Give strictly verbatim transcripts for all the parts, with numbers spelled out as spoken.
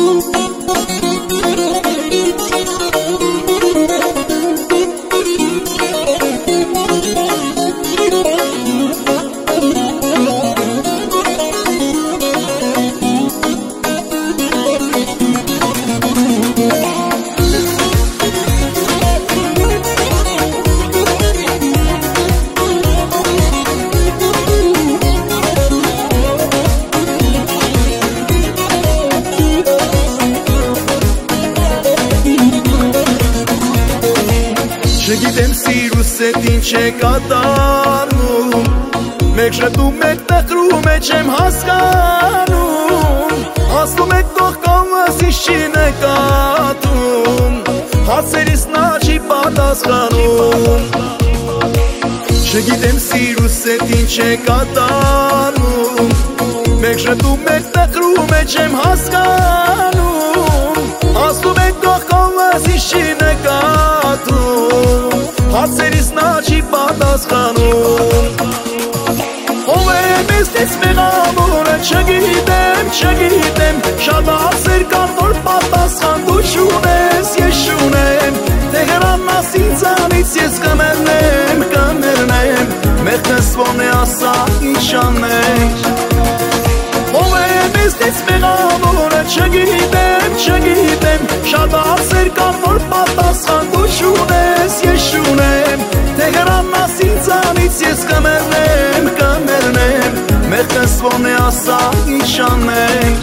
Չգիտեմ սիրուս էդ ինչ է կատարնում, մեկ շտում եք տխրում է չեմ հասկանում, ասում եք թող կամաս ինչ չի նկատում, հարցերիս նա չի պատասխանում։ Չգիտեմ սիրուս էդ ինչ է կատարնում, մեկ շտում եք տխրում է չեմ հասկանում, ասում եք թող կամաս ինչ չի նկատում, հարցերիս նա չի պատասխանում։ Ով է մեզնից մեղավորը չգիտեմ, չգիտեմ, շատ հարցեր կան որ պատասխան դու չունես, ես չունեմ, թե հեռանաս ինձանից ես կմեռնեմ, կմեռնեմ, մեղքս ոնե ասա ինչ անենք։ Ով է մեզնից մեղավորը չգիտեմ, չգիտեմ, շատ հարցեր կան որ պատասխան դու չունես, ես չունեմ, թե հեռանաս ինձանից ես կմեռնեմ, կմեռնեմ, մեղքս ոնե ասա ինչ անենք։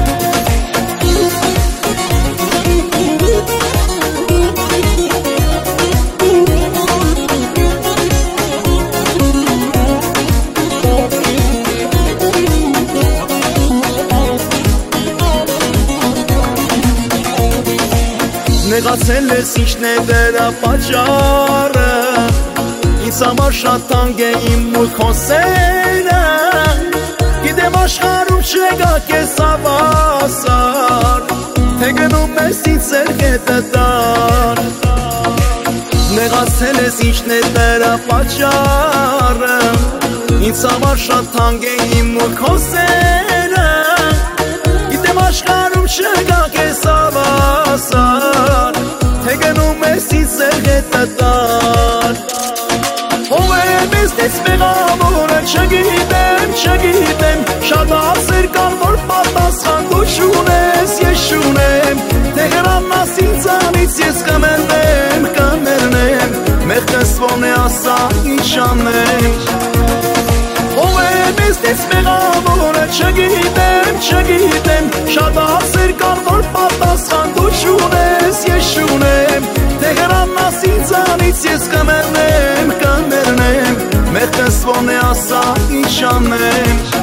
Նեղացել ես ինչն է դրա պատճառը, ինձ համար շատ թանկ է իմ ու քո սերը, գիտեմ աշխարհում չկա քեզ հավասար, թե գնում ես ինձ հետը տար։ Նեղացել ես ինչն է դրա պատճառը, ինձ համար շատ թանկ է իմ ու քո սերը, գիտեմ աշխարհում չկա քեզ հավասար, թե գնում ես ինձ հետը տար։ Ով է մեզնից մեղավորը չգիտեմ, չգիտեմ, շատ հարցեր կան որ պատասխան դու չունես, ես չունեմ, թե հեռանաս ինձանից ես կմեռնեմ, կմեռնեմ, մեղքս ոնե ասա ինչ անենք։ Ով է մեզնից մեղավորը չգիտեմ, չգիտեմ, շատ հարցեր կան որ պատասխան դու չունես, ես չունեմ, թե հեռանաս ինձանից ես կմեռնեմ, կմեռնեմ, մեղքս ոնե ասա ինչ անենք։